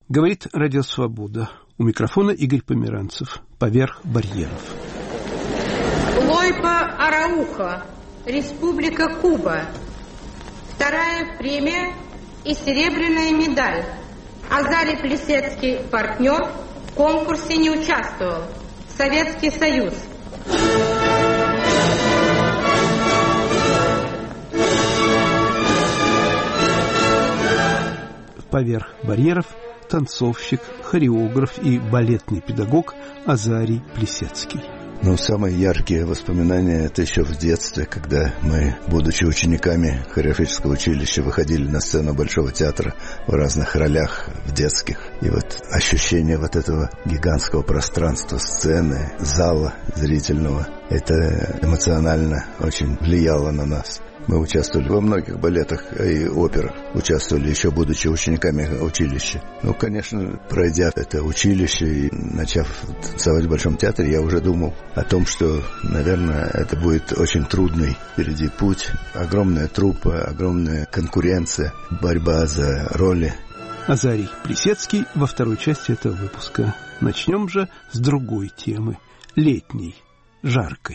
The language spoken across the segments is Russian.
Говорит Радио Свобода. У микрофона Игорь Померанцев. Поверх барьеров. Лойпа Араухо, Республика Куба. 2-я премия и серебряная медаль. Азарий Плисецкий, партнер, в конкурсе не участвовал. Советский Союз. Поверх барьеров танцовщик, хореограф и балетный педагог Азарий Плисецкий. Самые яркие воспоминания — это еще в детстве, когда мы, будучи учениками хореографического училища, выходили на сцену Большого театра в разных ролях, в детских. И ощущение этого гигантского пространства сцены, зала зрительного, это эмоционально очень влияло на нас. Мы участвовали во многих балетах и операх, участвовали еще будучи учениками училища. Конечно, пройдя это училище и начав танцевать в Большом театре, я уже думал о том, что, наверное, это будет очень трудный впереди путь. Огромная труппа, огромная конкуренция, борьба за роли. Азарий Плисецкий во второй части этого выпуска. Начнем же с другой темы. Летней, жаркой.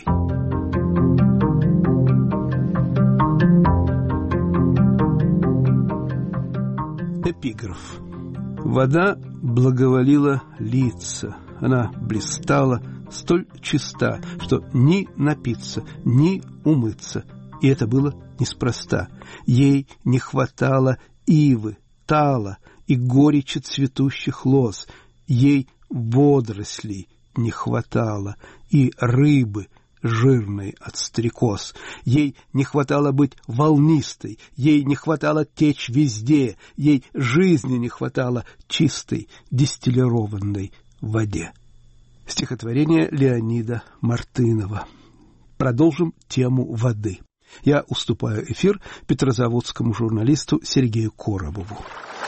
Эпиграф. Вода благоволила лица, она блистала, столь чиста, что ни напиться, ни умыться. И это было неспроста. Ей не хватало ивы, тала и горечи цветущих лоз. Ей водорослей не хватало и рыбы, жирной от стрекоз. Ей не хватало быть волнистой, ей не хватало течь везде, ей жизни не хватало чистой дистиллированной воде. Стихотворение Леонида Мартынова. Продолжим тему воды. Я уступаю эфир петрозаводскому журналисту Сергею Коробову.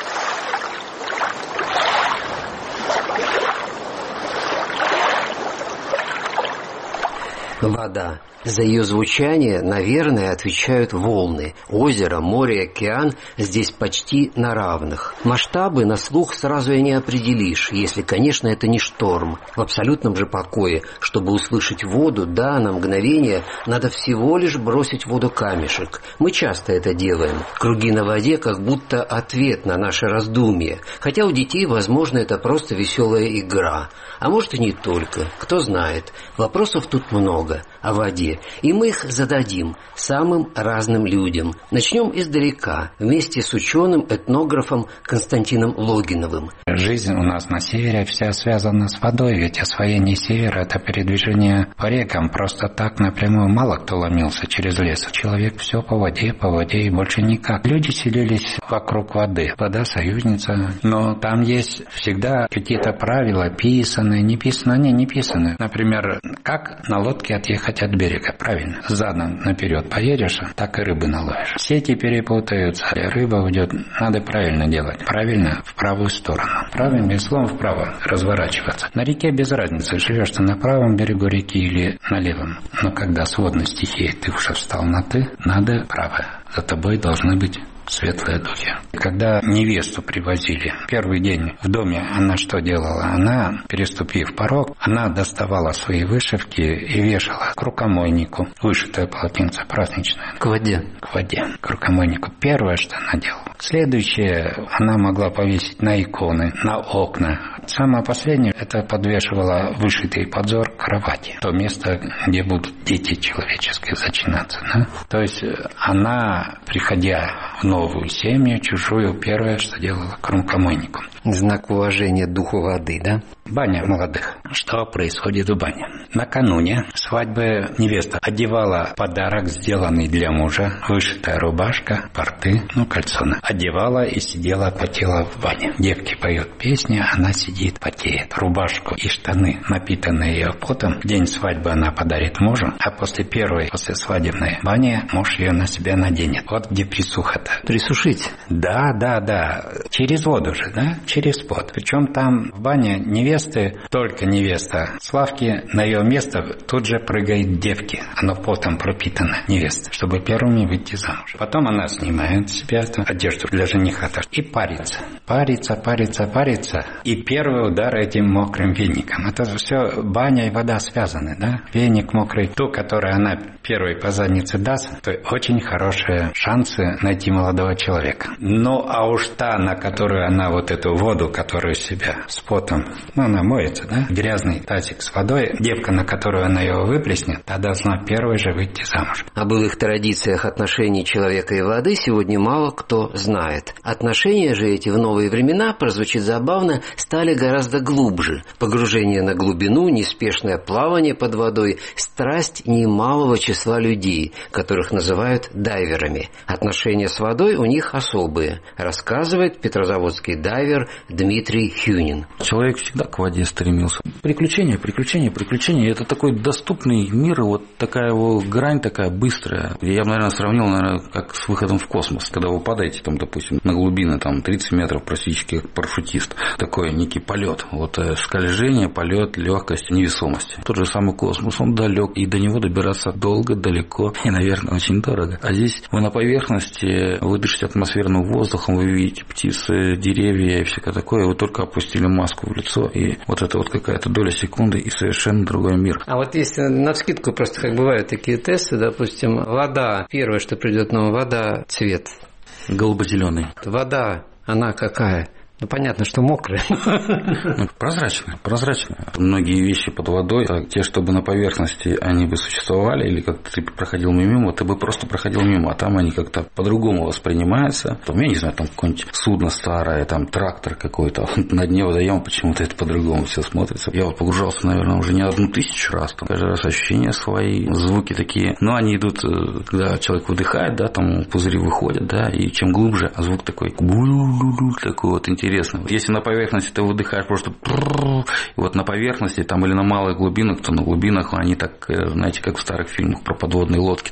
Вода. За ее звучание, наверное, отвечают волны. Озеро, море, океан здесь почти на равных. Масштабы на слух сразу и не определишь, если, конечно, это не шторм. В абсолютном же покое, чтобы услышать воду, на мгновение надо всего лишь бросить в воду камешек. Мы часто это делаем. Круги на воде как будто ответ на наше раздумье. Хотя у детей, возможно, это просто веселая игра. А может и не только. Кто знает. Вопросов тут много о воде. И мы их зададим самым разным людям. Начнем издалека, вместе с ученым-этнографом Константином Логиновым. Жизнь у нас на севере вся связана с водой, ведь освоение севера – это передвижение по рекам. Просто так напрямую мало кто ломился через лес. Человек все по воде и больше никак. Люди селились вокруг воды. Вода – союзница. Но там есть всегда какие-то правила, писанные, не писанные. Например, как на лодке отъехать от берега. Правильно, задом наперед поедешь, так и рыбы наловишь. Сети перепутаются, рыба уйдет. Надо правильно делать. Правильно в правую сторону. Правым веслом вправо разворачиваться. На реке без разницы, живешь ты на правом берегу реки или на левом. Но когда с водной стихией ты уже встал на «ты», надо право. За тобой должны быть светлые духи. Когда невесту привозили первый день в доме, она что делала? Она, переступив порог, она доставала свои вышивки и вешала к рукомойнику. Вышитое полотенце праздничное. К воде. К рукомойнику. Первое, что она делала. Следующее, она могла повесить на иконы, на окна. Самое последнее, это подвешивала вышитый подзор к кровати. То место, где будут дети человеческие зачинаться. Да? То есть она, приходя в новую семью, чужую, первое, что делала, к рукомойнику. Знак уважения духу воды, да? Баня молодых. Что происходит в бане? Накануне свадьбы невеста одевала подарок, сделанный для мужа, вышитая рубашка, порты, кальсоны. Одевала и сидела, потела в бане. Девки поют песни, она сидит, потеет. Рубашку и штаны, напитанные ее потом, в день свадьбы она подарит мужу, а после свадебной бани муж ее на себя наденет. Вот где присуха-то. Присушить? Да. Через воду же, да? через пот. Причем там в бане невесты, только невеста Славки, на ее место тут же прыгает девки. Оно потом пропитано, невеста, чтобы первыми выйти замуж. Потом она снимает с себя эту одежду для жениха и парится. Парится. И первый удар этим мокрым веником. Это все баня и вода связаны, да? Веник мокрый, ту, которую она первой по заднице даст, то очень хорошие шансы найти молодого человека. Ну, а уж та, на которую она вот эту воду, которую себя с потом, она моется, да? Грязный тазик с водой, девка, на которую она его выплеснет, та должна первой же выйти замуж. О былых традициях отношений человека и воды сегодня мало кто знает. Отношения же эти в новые времена, прозвучит забавно, стали гораздо глубже. Погружение на глубину, неспешное плавание под водой, страсть немалого числа людей, которых называют дайверами. Отношения с водой у них особые, рассказывает петрозаводский дайвер Дмитрий Хюнин. Человек всегда к воде стремился. Приключения. Это такой доступный мир, вот такая его грань такая быстрая. Я бы, наверное, сравнил, как с выходом в космос. Когда вы падаете, там, допустим, на глубины, там, 30 метров, практически как парашютист. Такой некий полет. Вот скольжение, полет, легкость, невесомость. Тот же самый космос, он далек, и до него добираться долго, далеко и, наверное, очень дорого. А здесь вы на поверхности, вы дышите атмосферным воздухом, вы видите птицы, деревья и всякое такое. Вы только опустили маску в лицо, и вот это вот какая-то доля секунды, и совершенно другой мир. А вот если навскидку, просто как бывают такие тесты, допустим, вода, первое, что придет на ум, вода, цвет. Голубо-зеленый. Вода, она какая? Ну, понятно, что мокрая. Прозрачная. Многие вещи под водой, те, чтобы на поверхности они бы существовали, или как ты проходил мимо, ты бы просто проходил мимо, а там они как-то по-другому воспринимаются. Там, я не знаю, там какое-нибудь судно старое, там трактор какой-то, на дне водоема почему-то это по-другому все смотрится. Я вот погружался, наверное, уже не 1000 раз. Там каждый раз ощущения свои, звуки такие. Но они идут, когда человек выдыхает, да, там пузыри выходят, да, и чем глубже, а звук такой, такой вот интересный. Если на поверхности ты выдыхаешь просто, и вот на поверхности там или на малых глубинах, то на глубинах они так, знаете, как в старых фильмах про подводные лодки.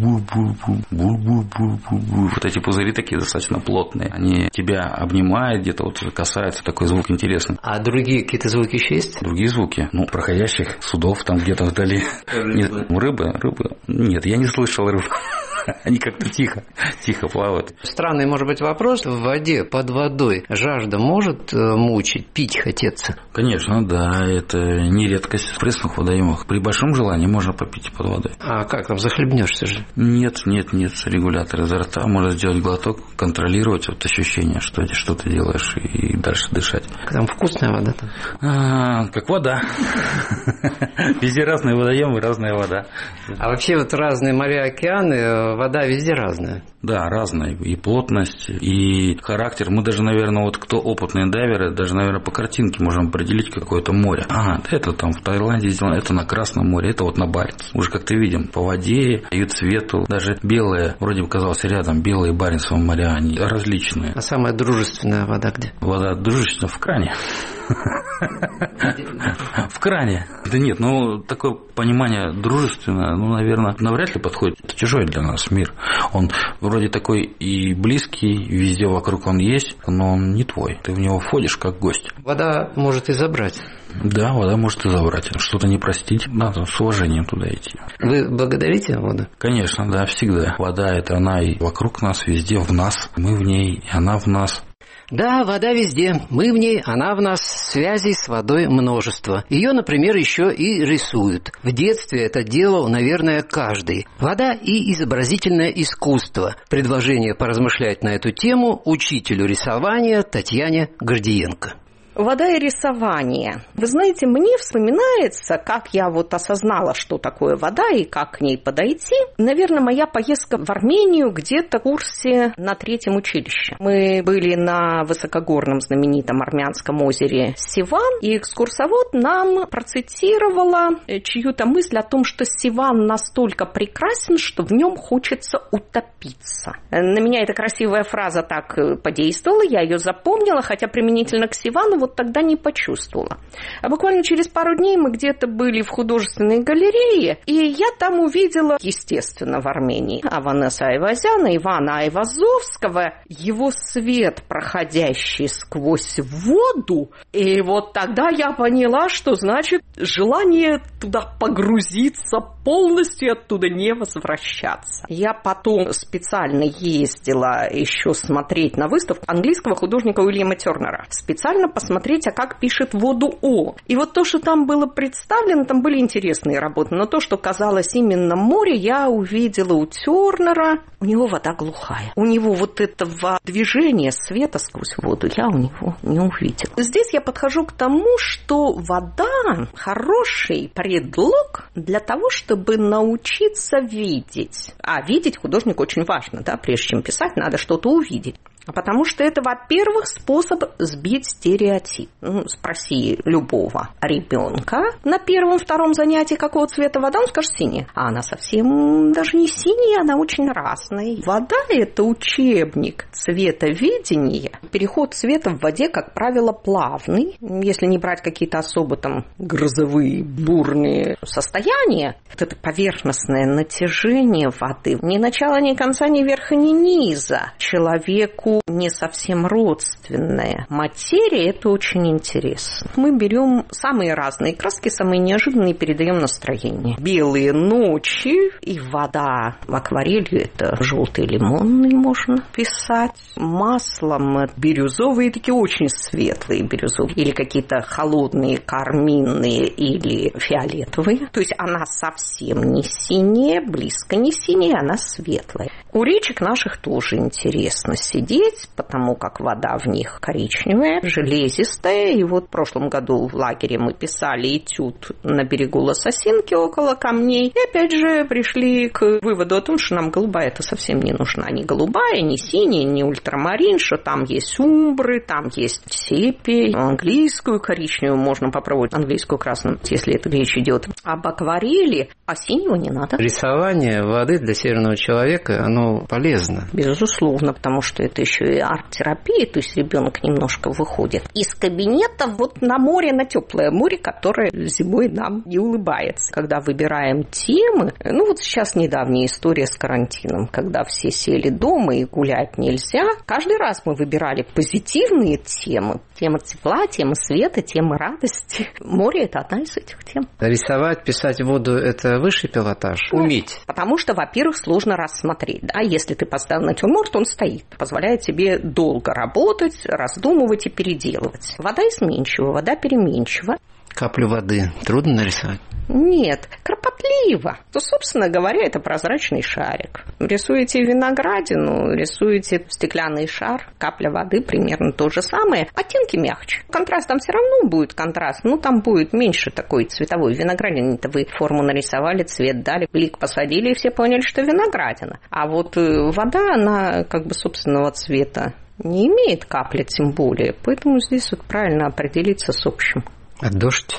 Вот эти пузыри такие достаточно плотные. Они тебя обнимают, где-то вот касаются, такой звук интересный. А другие какие-то звуки еще есть? Другие звуки, проходящих судов там где-то вдали. Рыбы? Нет, я не слышал рыб. Они как-то тихо плавают. Странный, может быть, вопрос. В воде, под водой жажда может мучить, пить хотеться? Конечно, да. Это не редкость в пресных водоемах. При большом желании можно попить под водой. А как там, захлебнешься же? Нет. Регулятор изо рта. Можно сделать глоток, контролировать вот ощущение, что ты делаешь, и дальше дышать. Там вкусная вода там? Как вода. Везде разные водоемы, разная вода. А вообще вот разные моря, океаны, вода везде разная. Да, разная. И плотность, и характер. Мы даже, наверное, вот кто опытные дайверы, даже, наверное, по картинке можем определить какое-то море. Это там в Таиланде сделано, это на Красном море, это вот на Баренце. Уже как-то видим по воде и цвету. Даже белые, вроде бы казалось рядом, белые Баренцевые моря, они различные. А самая дружественная вода где? Вода дружественная в кране. В кране. Да нет, такое понимание дружественное, наверное, навряд ли подходит. Это чужой для нас мир. Он вроде такой и близкий, везде вокруг он есть, но он не твой. Ты в него входишь как гость. Вода может и забрать. Да, вода может и забрать. Что-то не простить, надо с уважением туда идти. Вы благодарите воду? Конечно, да, всегда. Вода – это она и вокруг нас, везде в нас. Мы в ней, и она в нас. Да, вода везде. Мы в ней, она в нас. Связей с водой множество. Ее, например, еще и рисуют. В детстве это делал, наверное, каждый. Вода и изобразительное искусство. Предложение поразмышлять на эту тему учителю рисования Татьяне Гордиенко. Вода и рисование. Вы знаете, мне вспоминается, как я вот осознала, что такое вода и как к ней подойти. Наверное, моя поездка в Армению где-то в курсе на 3-м училище. Мы были на высокогорном знаменитом армянском озере Сиван, и экскурсовод нам процитировала чью-то мысль о том, что Сиван настолько прекрасен, что в нем хочется утопиться. На меня эта красивая фраза так подействовала, я ее запомнила, хотя применительно к Сивану вот тогда не почувствовала. А буквально через пару дней мы где-то были в художественной галерее, и я там увидела, естественно, в Армении Аванеса Айвазяна, Ивана Айвазовского, его свет, проходящий сквозь воду. И вот тогда я поняла, что значит желание туда погрузиться полностью, оттуда не возвращаться. Я потом специально ездила еще смотреть на выставку английского художника Уильяма Тернера. Специально посмотреть, а как пишет воду О. И вот то, что там было представлено, там были интересные работы. Но то, что казалось именно море, я увидела у Тернера. У него вода глухая. У него вот этого движения света сквозь воду я у него не увидела. Здесь я подхожу к тому, что вода хороший предлог для того, чтобы научиться видеть. А видеть художнику очень важно, да, прежде чем писать, надо что-то увидеть. Потому что это, во-первых, способ сбить стереотип. Спроси любого ребенка на первом-втором занятии, какого цвета вода, он скажет синяя. А она совсем даже не синяя, она очень разная. Вода – это учебник цветоведения. Переход цвета в воде, как правило, плавный. Если не брать какие-то особо там грозовые, бурные состояния, вот это поверхностное натяжение воды. Ни начала, ни конца, ни верха, ни низа. Человеку не совсем родственная материя, это очень интересно. Мы берем самые разные краски, самые неожиданные, передаем настроение. Белые ночи и вода. В акварелью это желтый лимонный можно писать. Маслом бирюзовые, такие очень светлые бирюзовые. Или какие-то холодные, карминные или фиолетовые. То есть она совсем не синяя, близко не синяя, она светлая. У речек наших тоже интересно сидеть, потому как вода в них коричневая, железистая. И вот в прошлом году в лагере мы писали этюд на берегу Лососинки около камней. И опять же пришли к выводу о том, что нам голубая это совсем не нужна. Ни голубая, ни синяя, ни ультрамарин, что там есть умбры, там есть сепия. Английскую коричневую можно попробовать, английскую красную, если это речь идет об акварели, а синего не надо. Рисование воды для северного человека, оно полезно. Безусловно, потому что это еще и арт-терапия, то есть ребенок немножко выходит из кабинета вот на море, на теплое море, которое зимой нам не улыбается. Когда выбираем темы, вот сейчас недавняя история с карантином, когда все сели дома и гулять нельзя, каждый раз мы выбирали позитивные темы. Тема тепла, тема света, тема радости. Море – это одна из этих тем. Рисовать, писать воду – это высший пилотаж? Уметь. Потому что, во-первых, сложно рассмотреть. Да? Если ты поставил натюрморт, он стоит. Позволяет тебе долго работать, раздумывать и переделывать. Вода изменчива, вода переменчива. Каплю воды трудно нарисовать? Нет, кропотливо. То, собственно говоря, это прозрачный шарик. Рисуете виноградину, рисуете стеклянный шар, капля воды, примерно то же самое. Оттенки мягче. Контраст там все равно будет контраст, там будет меньше такой цветовой. Виноградина-то вы форму нарисовали, цвет дали, лик посадили, и все поняли, что виноградина. А вот вода, она как бы собственного цвета не имеет, капли тем более. Поэтому здесь вот правильно определиться с общим. А дождь?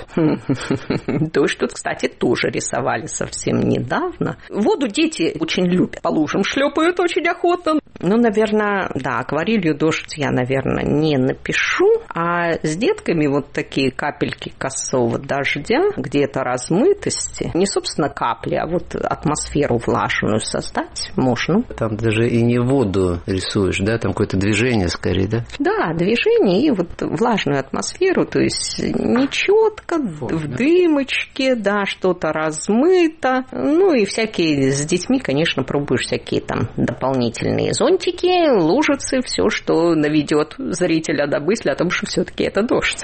Дождь тут, кстати, тоже рисовали совсем недавно. Воду дети очень любят. По лужам шлепают очень охотно. Наверное, да, акварелью дождь я, наверное, не напишу. А с детками вот такие капельки косого дождя, где-то размытости, не, собственно, капли, а вот атмосферу влажную создать можно. Там даже и не воду рисуешь, да? Там какое-то движение скорее, да? Да, движение и вот влажную атмосферу, то есть нечетко, в дымочке, да, что-то размыто. И всякие с детьми, конечно, пробуешь всякие там дополнительные зонтики, лужицы, все, что наведет зрителя до мысли о том, что все-таки это дождь.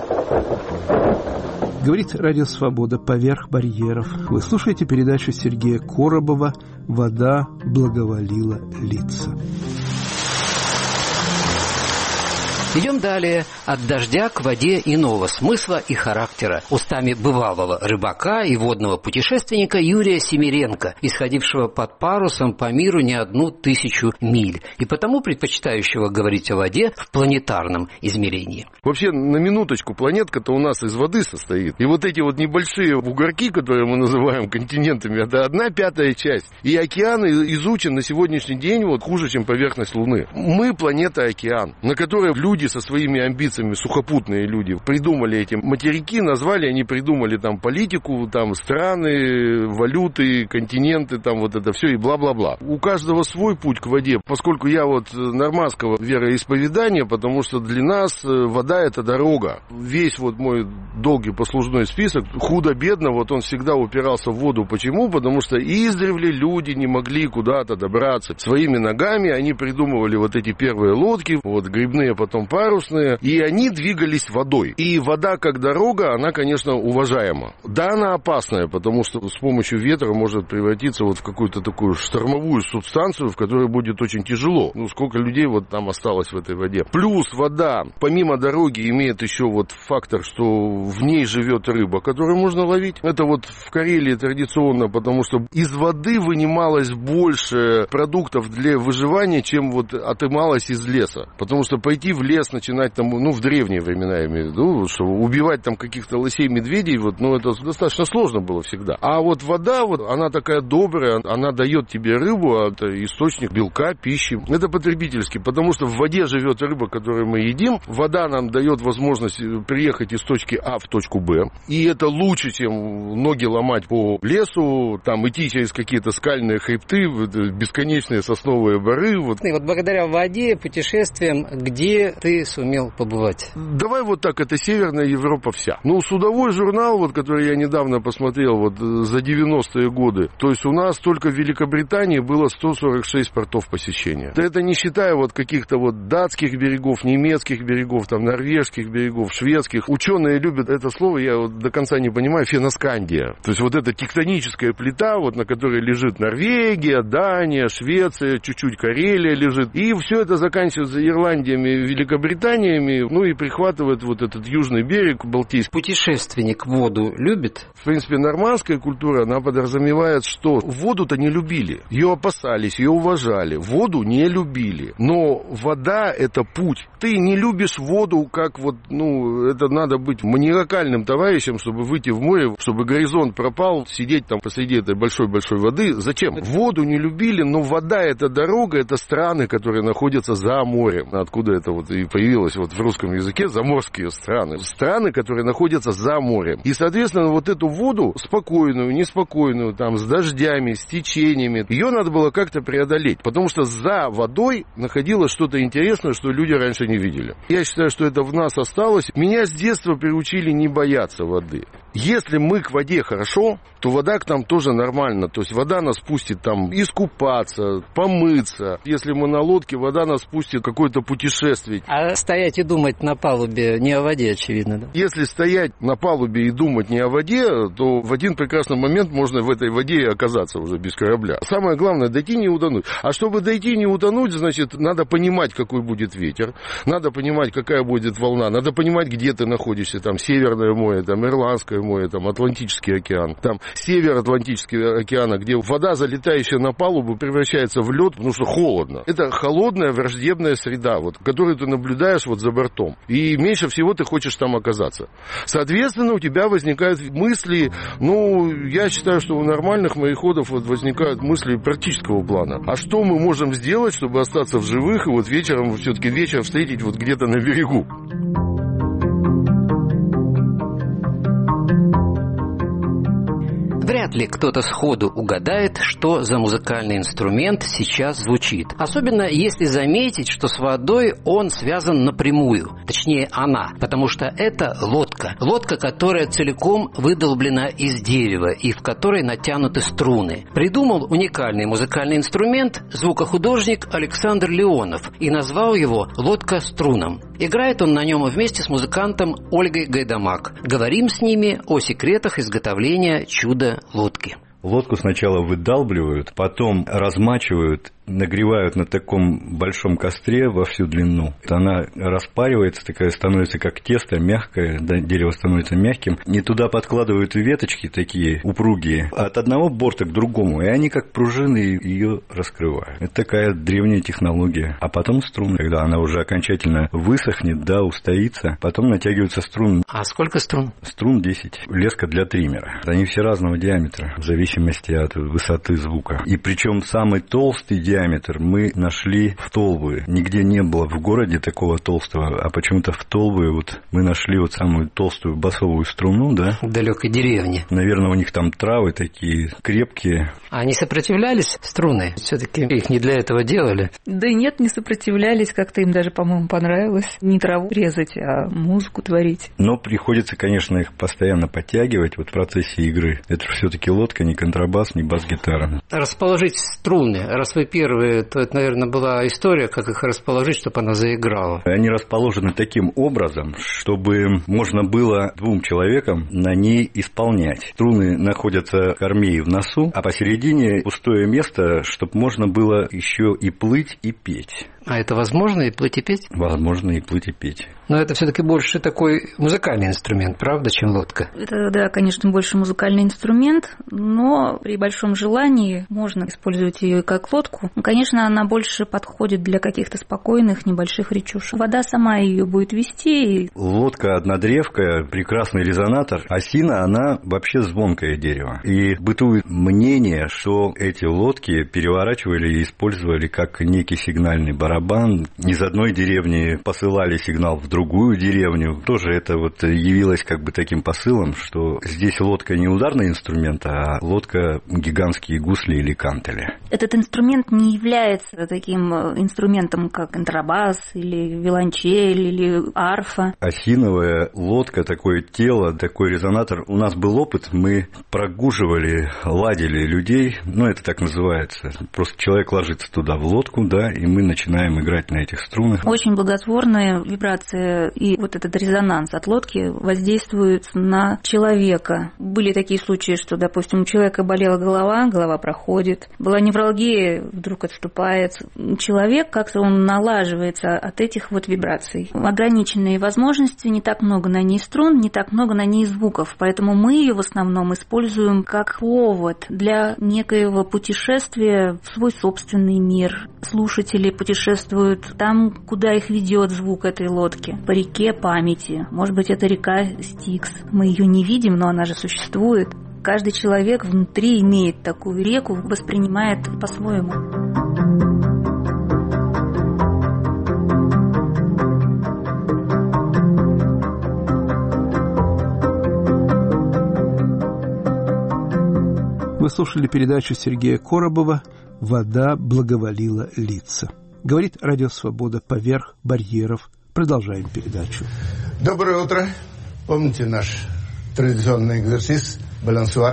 Говорит Радио Свобода «Поверх барьеров». Вы слушаете передачу Сергея Коробова «Вода благоволила лица». Идем далее. От дождя к воде иного смысла и характера. Устами бывалого рыбака и водного путешественника Юрия Семеренко, исходившего под парусом по миру не 1000 миль, и потому предпочитающего говорить о воде в планетарном измерении. Вообще, на минуточку, планетка-то у нас из воды состоит. И вот эти вот небольшие бугорки, которые мы называем континентами, это 1/5 часть. И океан изучен на сегодняшний день хуже, чем поверхность Луны. Мы планета-океан, на которой люди люди со своими амбициями, сухопутные люди, придумали эти материки, назвали, они придумали там политику, там страны, валюты, континенты, там вот это все и бла-бла-бла. У каждого свой путь к воде, поскольку я вот нормандского вероисповедания, потому что для нас вода — это дорога. Весь вот мой долгий послужной список, худо-бедно, вот он всегда упирался в воду. Почему? Потому что издревле люди не могли куда-то добраться. Своими ногами они придумывали вот эти первые лодки, вот грибные, потом парусные, и они двигались водой. И вода как дорога, она, конечно, уважаема. Да, она опасная, потому что с помощью ветра может превратиться вот в какую-то такую штормовую субстанцию, в которой будет очень тяжело. Ну, сколько людей вот там осталось в этой воде. Плюс вода, помимо дороги, имеет еще вот фактор, что в ней живет рыба, которую можно ловить. Это вот в Карелии традиционно, потому что из воды вынималось больше продуктов для выживания, чем вот отымалось из леса. Потому что пойти в лес, начинать там, ну, в древние времена, я имею в виду, что убивать там каких-то лосей, медведей, вот, ну, это достаточно сложно было всегда. А вот вода, вот, она такая добрая, она дает тебе рыбу, это источник белка, пищи. Это потребительский, потому что в воде живет рыба, которую мы едим. Вода нам дает возможность приехать из точки А в точку Б. И это лучше, чем ноги ломать по лесу, там идти через какие-то скальные хребты, бесконечные сосновые боры. Вот. И вот благодаря воде, путешествиям, где ты сумел побывать? Давай вот так, это Северная Европа вся. Ну, судовой журнал, вот, который я недавно посмотрел, вот за 90-е годы, то есть у нас только в Великобритании было 146 портов посещения. Это не считая вот каких-то вот датских берегов, немецких берегов, там, норвежских берегов, шведских. Ученые любят это слово, я вот до конца не понимаю, феноскандия. То есть вот эта тектоническая плита, вот на которой лежит Норвегия, Дания, Швеция, чуть-чуть Карелия лежит. И все это заканчивается Ирландиями, Великобританиями, ну и прихватывает вот этот южный берег Балтийский. Путешественник воду любит? В принципе, нормандская культура, она подразумевает, что воду-то не любили. Ее опасались, ее уважали. Воду не любили. Но вода — это путь. Ты не любишь воду, как вот, ну, это надо быть маниакальным товарищем, чтобы выйти в море, чтобы горизонт пропал, сидеть там посреди этой большой-большой воды. Зачем? Воду не любили, но вода — это дорога, это страны, которые находятся за морем. Откуда это вот и появилось вот в русском языке, заморские страны. Страны, которые находятся за морем. И, соответственно, вот эту воду, спокойную, неспокойную, там, с дождями, с течениями, ее надо было как-то преодолеть. Потому что за водой находилось что-то интересное, что люди раньше не видели. Я считаю, что это в нас осталось. Меня с детства приучили не бояться воды. Если мы к воде хорошо, то вода к нам тоже нормально. То есть вода нас пустит там искупаться, помыться. Если мы на лодке, вода нас пустит какое-то путешествие. А стоять и думать на палубе не о воде, очевидно, да? Если стоять на палубе и думать не о воде, то в один прекрасный момент можно в этой воде и оказаться уже без корабля. Самое главное — дойти не утонуть. А чтобы дойти не утонуть, значит, надо понимать, какой будет ветер, надо понимать, какая будет волна, надо понимать, где ты находишься, там, Северное море, там, Ирландское море, там, Атлантический океан, там, север Атлантического океана, где вода, залетающая на палубу, превращается в лед, потому что холодно. Это холодная враждебная среда, вот, которую ты наблюдаешь вот за бортом. И меньше всего ты хочешь там оказаться. Соответственно, у тебя возникают мысли, ну, я считаю, что у нормальных мореходов вот возникают мысли практического плана. А что мы можем сделать, чтобы остаться в живых и вот вечером, все-таки вечер встретить вот где-то на берегу? Вряд ли кто-то сходу угадает, что за музыкальный инструмент сейчас звучит. Особенно если заметить, что с водой он связан напрямую. Точнее, она. Потому что это лодка. Лодка, которая целиком выдолблена из дерева и в которой натянуты струны. Придумал уникальный музыкальный инструмент звукохудожник Александр Леонов и назвал его «Лодка струном». Играет он на нем вместе с музыкантом Ольгой Гайдамак. Говорим с ними о секретах изготовления чудо-лодки. Лодку сначала выдалбливают, потом размачивают, нагревают на таком большом костре во всю длину. Она распаривается, такая становится как тесто, мягкое, да, дерево становится мягким. Не туда подкладывают веточки такие упругие, от одного борта к другому, и они как пружины ее раскрывают. Это такая древняя технология. А потом струны, когда она уже окончательно высохнет, да, устоится, потом натягиваются струны. А сколько струн? Струн 10. Леска для триммера. Они все разного диаметра, в зависимости от высоты звука. И причем самый толстый диаметр диаметр мы нашли в Толбы. Нигде не было в городе такого толстого, а почему-то в Толбы вот мы нашли вот самую толстую басовую струну, да? В далекой деревне. Наверное, у них там травы такие крепкие. А они сопротивлялись, струны? Все-таки их не для этого делали? Да нет, не сопротивлялись. Как-то им даже, по-моему, понравилось не траву резать, а музыку творить. Но приходится, конечно, их постоянно подтягивать вот в процессе игры. Это все-таки лодка, не контрабас, не бас-гитара. Расположить струны. Раз вы первые, то это, наверное, была история, как их расположить, чтобы она заиграла. Они расположены таким образом, чтобы можно было двум человекам на ней исполнять. Струны находятся в корме и в носу, а посередине пустое место, чтобы можно было еще и плыть, и петь. А это возможно и плыть и петь? Возможно и плыть и петь. Но это все-таки больше такой музыкальный инструмент, правда, чем лодка? Это, да, конечно, больше музыкальный инструмент, но при большом желании можно использовать ее и как лодку. Конечно, она больше подходит для каких-то спокойных небольших речушек. Вода сама ее будет вести. Лодка однодревкая, прекрасный резонатор. Осина, она вообще звонкое дерево. И бытует мнение, что эти лодки переворачивали и использовали как некий сигнальный барабан. Из одной деревни посылали сигнал в другую деревню. Тоже это вот явилось как бы таким посылом, что здесь лодка не ударный инструмент, а лодка гигантские гусли или кантели. Этот инструмент не является таким инструментом, как контрабас или виолончель или арфа. Осиновая лодка, такое тело, такой резонатор. У нас был опыт, мы прогуживали, ладили людей, это так называется. Просто человек ложится туда в лодку, да, и мы начинаем играть на этих струнах. Очень благотворная вибрация и вот этот резонанс от лодки воздействует на человека. Были такие случаи, что, допустим, у человека болела голова проходит, была невралгия, вдруг отступает. Человек как-то он налаживается от этих вот вибраций. Ограниченные возможности, не так много на ней струн, не так много на ней звуков, поэтому мы ее в основном используем как повод для некоего путешествия в свой собственный мир. Слушатели путешествуют там, куда их ведет звук этой лодки, по реке памяти. Может быть, это река Стикс. Мы ее не видим, но она же существует. Каждый человек внутри имеет такую реку, воспринимает по-своему. Вы слушали передачу Сергея Коробова «Вода благоволила лица». Говорит Радио Свобода поверх барьеров. Продолжаем передачу. Доброе утро. Помните наш традиционный экзерсис «Балансуар»?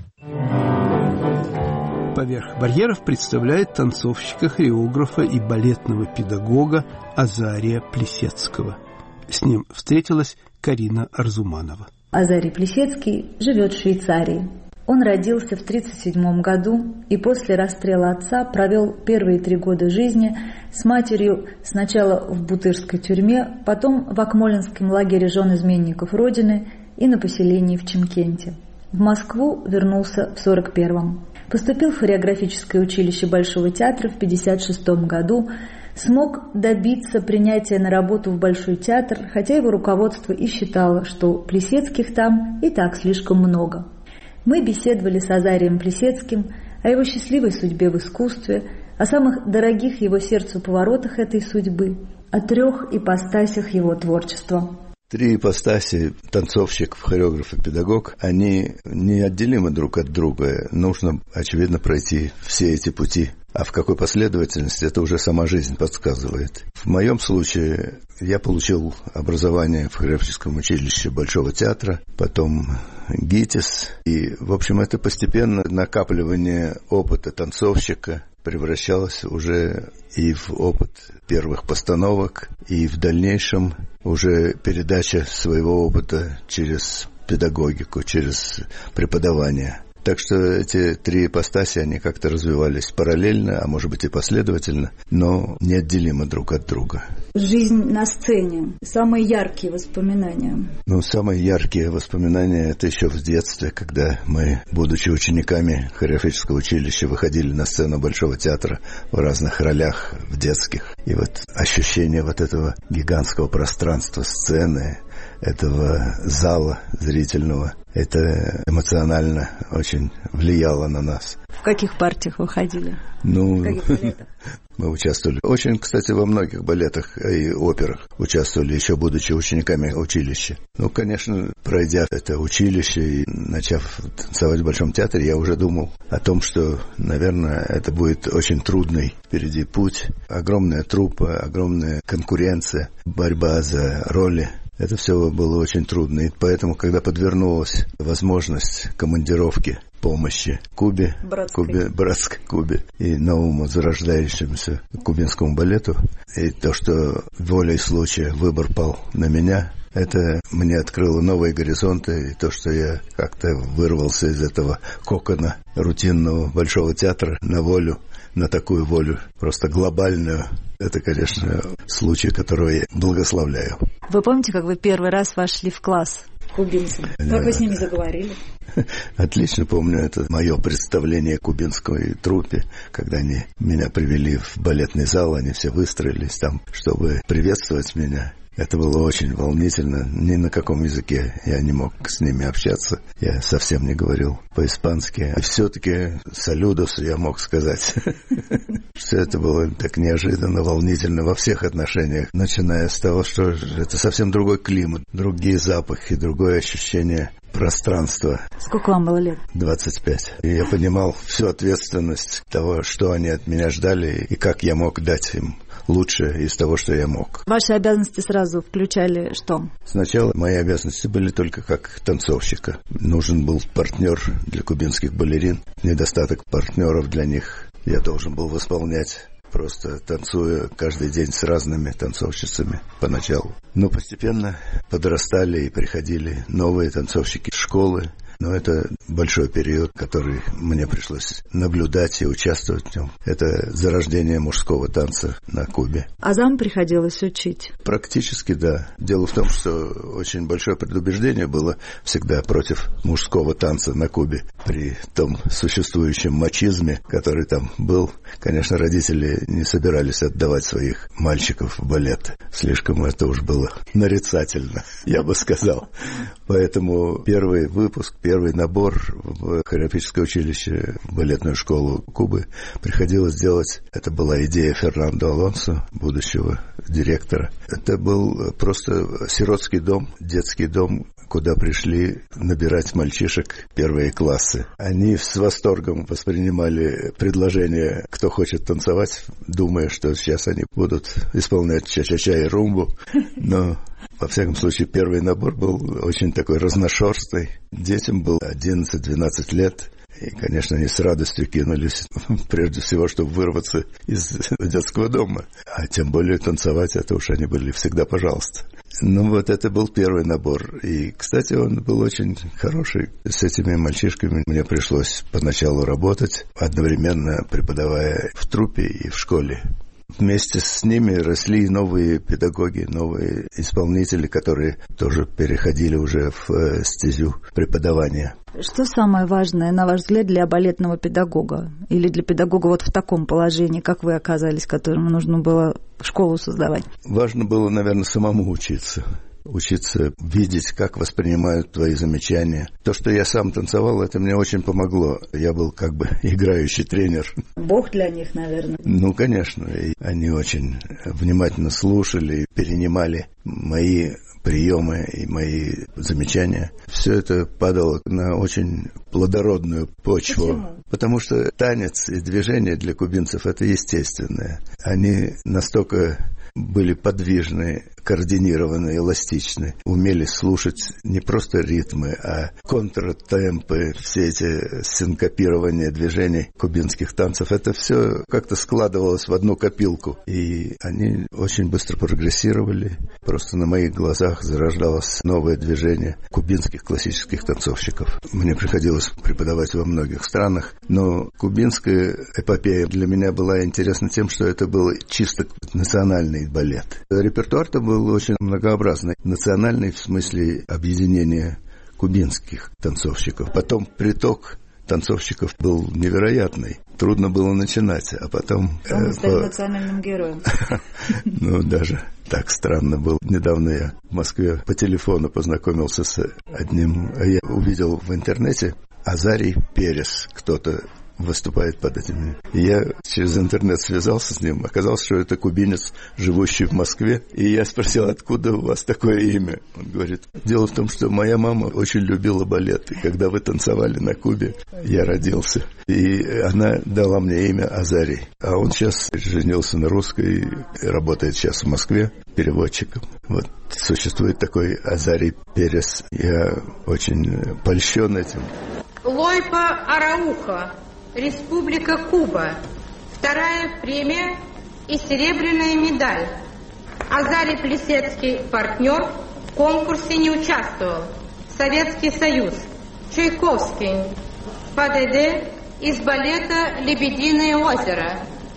Поверх барьеров представляет танцовщика, хореографа и балетного педагога Азария Плисецкого. С ним встретилась Карина Арзуманова. Азарий Плисецкий живет в Швейцарии. Он родился в 1937 году и после расстрела отца провел первые 3 года жизни с матерью сначала в Бутырской тюрьме, потом в Акмолинском лагере жен изменников Родины и на поселении в Чимкенте. В Москву вернулся в 1941-м. Поступил в хореографическое училище Большого театра в 1956 году, смог добиться принятия на работу в Большой театр, хотя его руководство и считало, что Плисецких там и так слишком много. Мы беседовали с Азарием Плисецким о его счастливой судьбе в искусстве, о самых дорогих его сердцу поворотах этой судьбы, о 3 ипостасях его творчества. 3 ипостаси – танцовщик, хореограф и педагог – они неотделимы друг от друга. Нужно, очевидно, пройти все эти пути. А в какой последовательности, это уже сама жизнь подсказывает. В моем случае я получил образование в хореографическом училище Большого театра, потом ГИТИС. И, в общем, это постепенно накапливание опыта танцовщика превращалось уже и в опыт первых постановок, и в дальнейшем уже передача своего опыта через педагогику, через преподавание. Так что эти 3 ипостаси, они как-то развивались параллельно, а может быть и последовательно, но неотделимы друг от друга. Жизнь на сцене. Самые яркие воспоминания. Самые яркие воспоминания – это еще в детстве, когда мы, будучи учениками хореографического училища, выходили на сцену Большого театра в разных ролях, в детских. И вот ощущение вот этого гигантского пространства сцены, этого зала зрительного, Это эмоционально очень влияло на нас. В каких партиях вы ходили? Ну, в каких балетах? Мы участвовали очень, кстати, во многих балетах и операх. Участвовали еще будучи учениками училища. Ну, конечно, пройдя это училище и начав танцевать в Большом театре, я уже думал о том, что, наверное, это будет очень трудный впереди путь. Огромная труппа, огромная конкуренция, борьба за роли. Это все было очень трудно. И поэтому, когда подвернулась возможность командировки, помощи Кубе, братской Кубе и новому зарождающемуся кубинскому балету, и то, что волей случая выбор пал на меня, это мне открыло новые горизонты, и то, что я как-то вырвался из этого кокона рутинного Большого театра на волю, на такую волю, просто глобальную. Это, конечно, случай, которого я благословляю. Вы помните, как вы первый раз вошли в класс кубинцам? Как вы с ними заговорили? Отлично помню, это мое представление кубинской труппе, когда они меня привели в балетный зал, они все выстроились там, чтобы приветствовать меня. Это было очень волнительно. Ни на каком языке я не мог с ними общаться. Я совсем не говорил по-испански. И все-таки «салюдос» я мог сказать. Все это было так неожиданно, волнительно во всех отношениях. Начиная с того, что это совсем другой климат, другие запахи, другое ощущение пространства. Сколько вам было лет? 25. И я понимал всю ответственность того, что они от меня ждали, и как я мог дать им лучшее из того, что я мог. Ваши обязанности сразу включали что? Сначала мои обязанности были только как танцовщика. Нужен был партнер для кубинских балерин. Недостаток партнеров для них я должен был восполнять, просто танцуя каждый день с разными танцовщицами поначалу. Но постепенно подрастали и приходили новые танцовщики школы. Но это большой период, который мне пришлось наблюдать и участвовать в нем. Это зарождение мужского танца на Кубе. Азам приходилось учить? Практически, да. Дело в том, что очень большое предубеждение было всегда против мужского танца на Кубе. При том существующем мачизме, который там был, конечно, родители не собирались отдавать своих мальчиков в балет. Слишком это уж было нарицательно, я бы сказал. Поэтому первый выпуск, первый набор в хореографическое училище, в балетную школу Кубы приходилось делать. Это была идея Фернандо Алонсо, будущего директора. Это был просто сиротский дом, детский дом, куда пришли набирать мальчишек первые классы. Они с восторгом воспринимали предложение, кто хочет танцевать, думая, что сейчас они будут исполнять ча-ча-ча и румбу. Но, во всяком случае, первый набор был очень такой разношерстный. Детям было 11-12 лет. И, конечно, они с радостью кинулись, прежде всего, чтобы вырваться из детского дома. А тем более танцевать, это уж они были всегда пожалуйста. Ну, вот это был первый набор. И, кстати, он был очень хороший. С этими мальчишками мне пришлось поначалу работать, одновременно преподавая в труппе и в школе. Вместе с ними росли новые педагоги, новые исполнители, которые тоже переходили уже в стезю преподавания. Что самое важное, на ваш взгляд, для балетного педагога? Или для педагога вот в таком положении, как вы оказались, которому нужно было школу создавать? Важно было, наверное, самому учиться. Учиться видеть, как воспринимают твои замечания. То, что я сам танцевал, это мне очень помогло. Я был как бы играющий тренер. Бог для них, наверное. Ну, конечно. И они очень внимательно слушали, перенимали мои приемы и мои замечания. Все это падало на очень плодородную почву. Почему? Потому что танец и движение для кубинцев – это естественное. Они настолько были подвижны, координированы, эластичны, умели слушать не просто ритмы, а контртемпы, все эти синкопирования движений кубинских танцев. Это все как-то складывалось в одну копилку. И они очень быстро прогрессировали. Просто на моих глазах зарождалось новое движение кубинских классических танцовщиков. Мне приходилось преподавать во многих странах, но кубинская эпопея для меня была интересна тем, что это был чисто национальный балет. Репертуар-то был очень многообразный. Национальный в смысле объединения кубинских танцовщиков. Потом приток танцовщиков был невероятный. Трудно было начинать, а потом... Он стал национальным героем. Ну, даже так странно было. Недавно я в Москве по телефону познакомился с одним... Я увидел в интернете Азарий Перес. Кто-то выступает под этим. И я через интернет связался с ним. Оказалось, что это кубинец, живущий в Москве. И я спросил, откуда у вас такое имя? Он говорит, дело в том, что моя мама очень любила балет. И когда вы танцевали на Кубе, я родился. И она дала мне имя Азарий. А он сейчас женился на русской и работает сейчас в Москве переводчиком. Вот существует такой Азарий Перес. Я очень польщен этим. Лойпа Араухо, Республика Куба. 2-я премия и серебряная медаль. Азарий Плисецкий, партнер, в конкурсе не участвовал. Советский Союз. Чайковский, ПДД из балета «Лебединое озеро».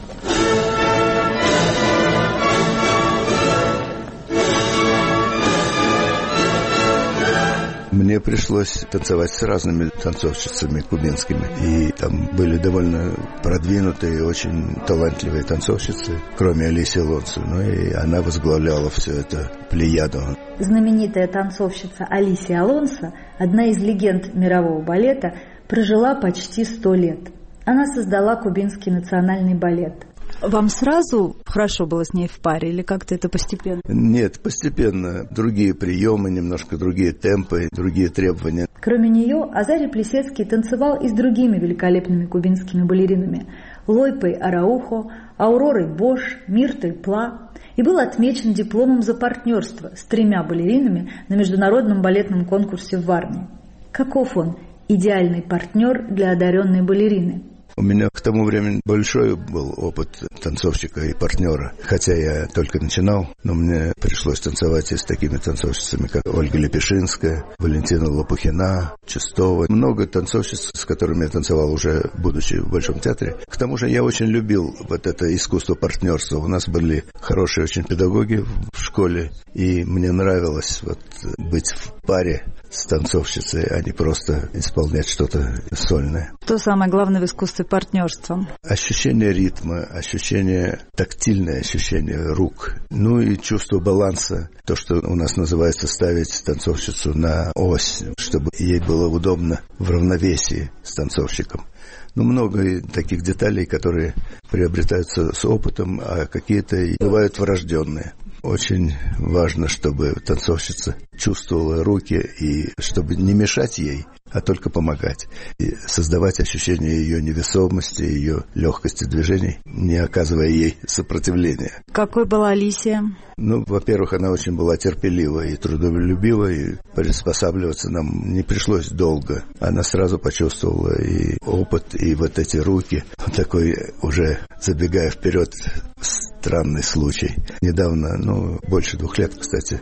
Мне пришлось танцевать с разными танцовщицами кубинскими. И там были довольно продвинутые, очень талантливые танцовщицы, кроме Алисии Алонсо. Ну и она возглавляла все это плеяду. Знаменитая танцовщица Алисия Алонсо, одна из легенд мирового балета, прожила почти 100 лет. Она создала кубинский национальный балет. Вам сразу хорошо было с ней в паре или как-то это постепенно? Нет, постепенно. Другие приемы, немножко другие темпы, другие требования. Кроме нее, Азарий Плисецкий танцевал и с другими великолепными кубинскими балеринами. Лойпой Араухо, Ауророй Бош, Миртой Пла. И был отмечен дипломом за партнерство с 3 балеринами на международном балетном конкурсе в Варне. Каков он, идеальный партнер для одаренной балерины? У меня к тому времени большой был опыт танцовщика и партнера. Хотя я только начинал, но мне пришлось танцевать и с такими танцовщицами, как Ольга Лепешинская, Валентина Лопухина, Чистова. Много танцовщиц, с которыми я танцевал уже, будучи в Большом театре. К тому же я очень любил вот это искусство партнерства. У нас были хорошие очень педагоги в школе, и мне нравилось вот быть в паре с танцовщицей, а не просто исполнять что-то сольное. Что самое главное в искусстве партнерства? Ощущение ритма, тактильное ощущение рук, ну и чувство баланса. То, что у нас называется ставить танцовщицу на ось, чтобы ей было удобно в равновесии с танцовщиком. Ну, много таких деталей, которые приобретаются с опытом, а какие-то бывают врожденные. Очень важно, чтобы танцовщица чувствовала руки, и чтобы не мешать ей, а только помогать. И создавать ощущение ее невесомости, ее легкости движений, не оказывая ей сопротивления. Какой была Алисия? Ну, во-первых, она очень была терпелива и трудолюбива, и приспосабливаться нам не пришлось долго. Она сразу почувствовала и опыт, и вот эти руки. Такой, уже забегая вперед, странный случай. Недавно, больше 2 лет, кстати,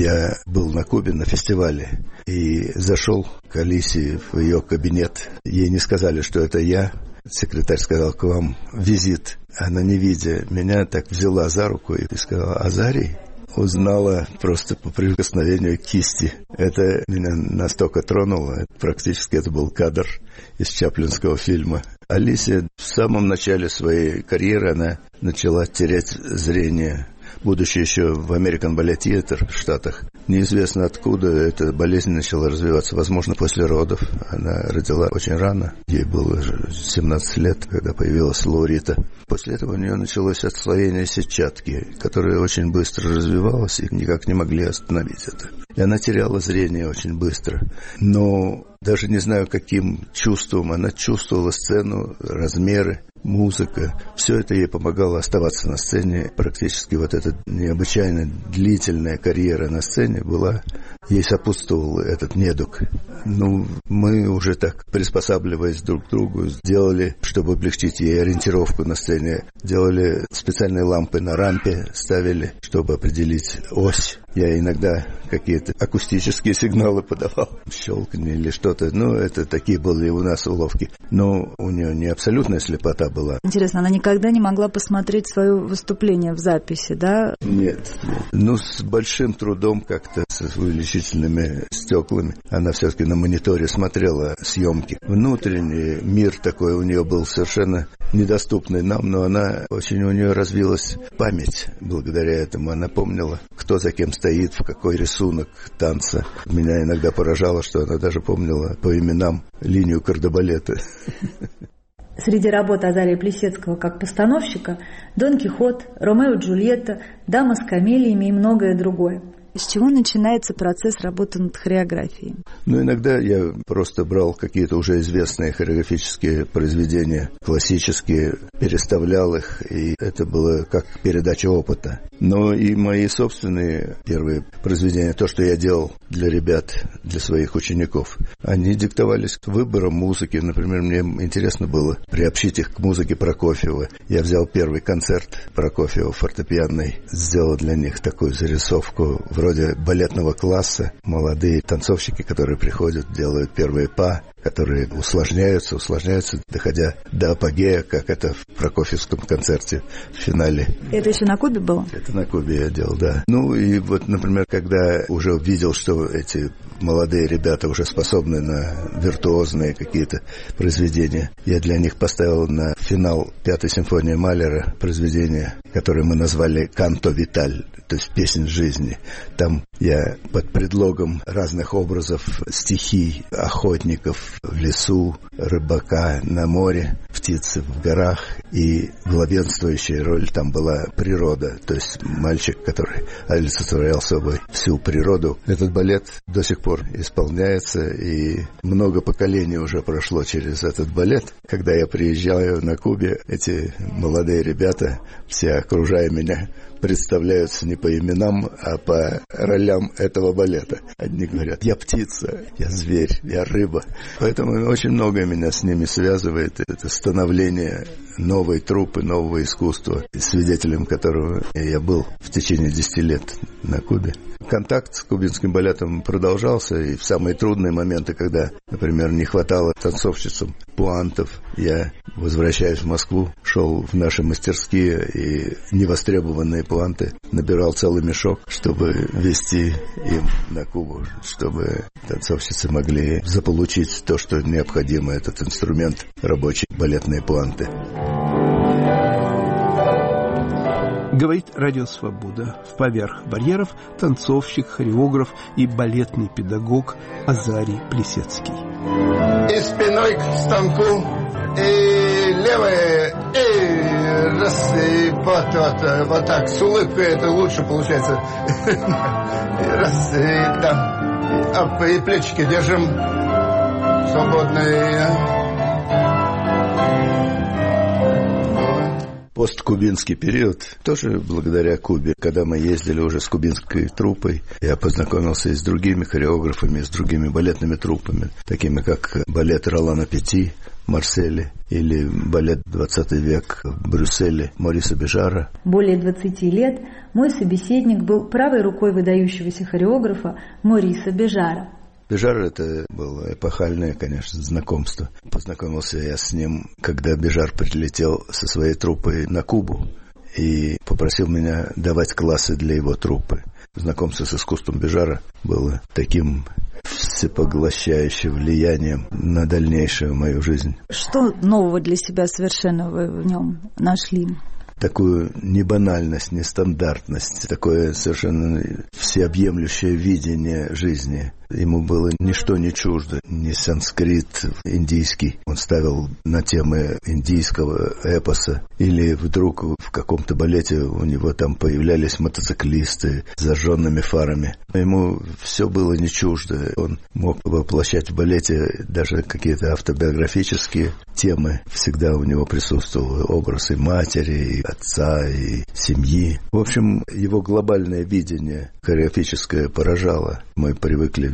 я был на Кубе на фестивале и зашел к Алисии в ее кабинет. Ей не сказали, что это я. Секретарь сказал: к вам визит. Она, не видя меня, так взяла за руку и сказала: Азарий? Узнала просто по прикосновению кисти. Это меня настолько тронуло. Практически это был кадр из чаплинского фильма. Алисия в самом начале своей карьеры она начала терять зрение. Будучи еще в American Ballet Theatre в Штатах, неизвестно откуда эта болезнь начала развиваться. Возможно, после родов. Она родила очень рано. Ей было 17 лет, когда появилась Лаурита. После этого у нее началось отслоение сетчатки, которое очень быстро развивалось, и никак не могли остановить это. И она теряла зрение очень быстро. Но даже не знаю, каким чувством она чувствовала сцену, размеры, музыка. Все это ей помогало оставаться на сцене. Практически вот эта необычайно длительная карьера на сцене была, ей сопутствовал этот недуг. Мы уже так, приспосабливаясь друг к другу, сделали, чтобы облегчить ей ориентировку на сцене, делали специальные лампы на рампе, ставили, чтобы определить ось. Я иногда какие-то акустические сигналы подавал, щелканье или что-то. Ну, это такие были у нас уловки. Но у нее не абсолютная слепота была. Интересно, она никогда не могла посмотреть свое выступление в записи, да? Нет. Ну, с большим трудом как-то, с увеличительными стеклами. Она все-таки на мониторе смотрела съемки. Внутренний мир такой у нее был совершенно недоступный нам, но у нее развилась память благодаря этому. Она помнила, кто за кем стоит, в какой рисунок танца. Меня иногда поражало, что она даже помнила по именам линию кардебалета. Среди работ Азария Плисецкого как постановщика «Дон Кихот», «Ромео и Джульетта», «Дама с камелиями» и многое другое. С чего начинается процесс работы над хореографией? Ну, иногда я просто брал какие-то уже известные хореографические произведения, классические, переставлял их, и это было как передача опыта. Но и мои собственные первые произведения, то, что я делал для ребят, для своих учеников, они диктовались выбором музыки. Например, мне интересно было приобщить их к музыке Прокофьева. Я взял первый концерт Прокофьева фортепианный, сделал для них такую зарисовку вроде балетного класса. Молодые танцовщики, которые приходят, делают первые па, которые усложняются, доходя до апогея, как это в Прокофьевском концерте в финале. Это еще на Кубе было? Это на Кубе я делал, да. Ну и вот, например, когда уже увидел, что эти молодые ребята уже способны на виртуозные какие-то произведения, я для них поставил на финал 5-й симфонии Малера произведение, которое мы назвали «Канто Виталь», то есть «Песнь жизни». Там я под предлогом разных образов, стихий, охотников в лесу, рыбака на море, птицы в горах, и главенствующая роль там была природа, то есть мальчик, который олицетворял собой всю природу. Этот балет до сих пор исполняется, и много поколений уже прошло через этот балет. Когда я приезжаю на Кубе, эти молодые ребята, все окружая меня, представляются не по именам, а по ролям этого балета. Одни говорят: я птица, я зверь, я рыба. Поэтому очень многое меня с ними связывает. Это становление новой труппы, нового искусства, свидетелем которого я был в течение 10 лет на Кубе. Контакт с кубинским балетом продолжался, и в самые трудные моменты, когда, например, не хватало танцовщицам пуантов, я, возвращаясь в Москву, шел в наши мастерские, и невостребованные пуанты набирал целый мешок, чтобы везти им на Кубу, чтобы танцовщицы могли заполучить то, что необходимо, этот инструмент рабочий, балетные пуанты. Говорит Радио Свобода. В «Поверх барьеров» танцовщик, хореограф и балетный педагог Азарий Плисецкий. И спиной к станку, и левая, и раз, и вот так, с улыбкой это лучше получается. И раз, и там, и плечики держим свободные. Посткубинский период, тоже благодаря Кубе. Когда мы ездили уже с кубинской труппой, я познакомился и с другими хореографами, и с другими балетными труппами, такими как балет Ролана Петти в Марселе или балет 20 век в Брюсселе Мориса Бежара. Более 20 лет мой собеседник был правой рукой выдающегося хореографа Мориса Бежара. Бежар — это было эпохальное, конечно, знакомство. Познакомился я с ним, когда Бежар прилетел со своей труппой на Кубу и попросил меня давать классы для его труппы. Знакомство с искусством Бежара было таким всепоглощающим влиянием на дальнейшую мою жизнь. Что нового для себя совершенно вы в нем нашли? Такую небанальность, нестандартность, такое совершенно всеобъемлющее видение жизни. Ему было ничто не чуждо, ни санскрит индийский. Он ставил на темы индийского эпоса. Или вдруг в каком-то балете у него там появлялись мотоциклисты с зажженными фарами. Ему все было не чуждо. Он мог воплощать в балете даже какие-то автобиографические темы. Всегда у него присутствовал образ и матери, и отца, и семьи. В общем, его глобальное видение хореографическое поражало. Мы привыкли